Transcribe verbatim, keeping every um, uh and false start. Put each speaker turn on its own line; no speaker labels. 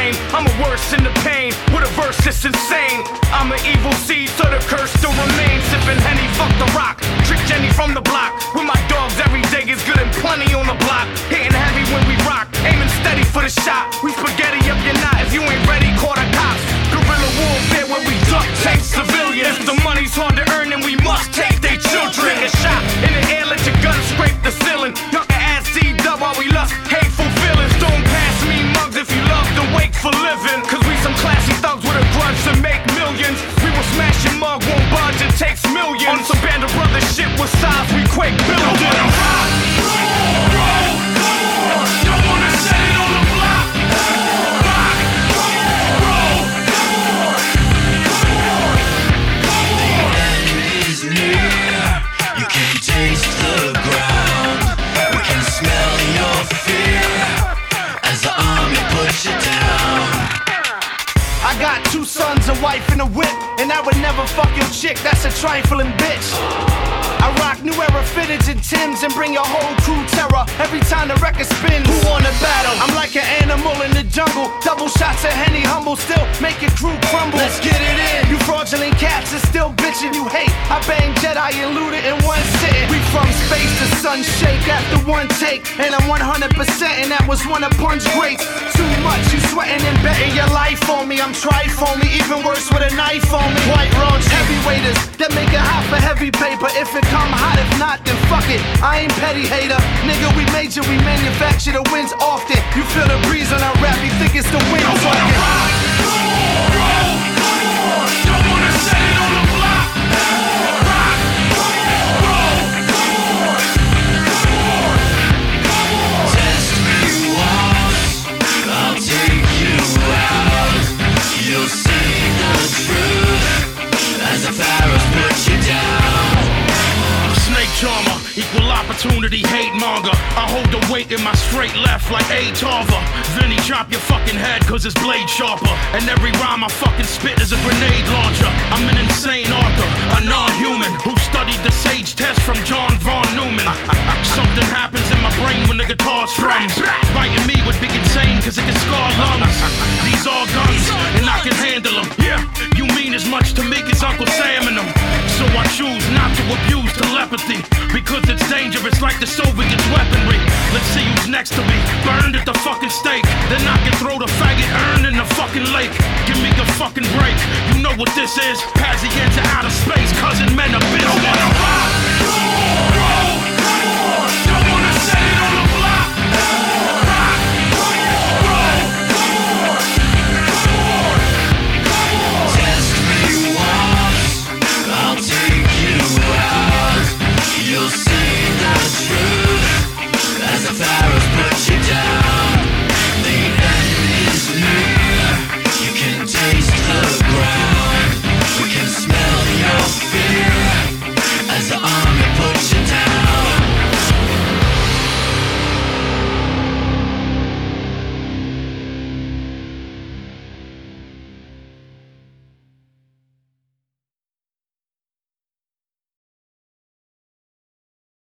lane. I'm a worse in the pain, with a verse that's insane. I'm an evil seed, so the curse still remains. Sipping Henny, fuck the rock, trick Jenny from the block. With my dogs every day is good and plenty on the block. Hitting heavy when we rock, aiming steady for the shot. We spaghetti up your knot, if you ain't ready, call the cops. Guerrilla warfare where we duck tape civilians. If the money's hard to earn, then we must take they children. A shot in the air, let your gun scrape the ceiling. Y'all can add C-dub while we lust hateful feelings. Don't pass me mugs if you love to wake for living. Cause we some classy thugs with a grudge to make millions. We will smash your mug, won't budge, it takes millions. On some band of brother shit with size, we quake buildings.
I got two sons, a wife, and a whip, and I would never fuck your chick, that's a trifling bitch. I rock new era fitteds and Timbs and bring your whole crew terror every time the record spins. Who wanna battle? I'm like an animal in the jungle. Double shots of Henny, humble, still make your crew crumble. Let's get it in. You fraudulent cats are still bitching. You hate. I bang Jedi and loot it in one sitting. We from space to sun shake after one take, and I'm one hundred percent, and that was one of Punch greats. Too much, you sweating and betting your life on me. I'm trifoamy, even worse with a knife on me. White rocks, heavyweighters that make it hot for heavy paper. If it come hot, if not, then fuck it. I ain't petty hater, nigga. We major, we manufacture the wins often. You feel the breeze on our rap, you think it's the wind talking.
Charmer, equal opportunity hate monger. I hold the weight in my straight left like A Tarver. Vinny, chop your fucking head cause it's blade sharper. And every rhyme I fucking spit is a grenade launcher. I'm an insane author, a non-human who studied the sage test from John Von Neumann. Something happens in my brain when the guitar strums. Biting me would be insane cause it can scar lungs. These all guns and I can handle them. Yeah, you mean as much to me as Uncle Sam and them. So I choose not to abuse telepathy, because it's dangerous like the Soviets' weaponry. Let's see who's next to me, burned at the fucking stake. Then I can throw the faggot urn in the fucking lake. Give me a fucking break, you know what this is. Pazienza out of space, cousin men are bitch.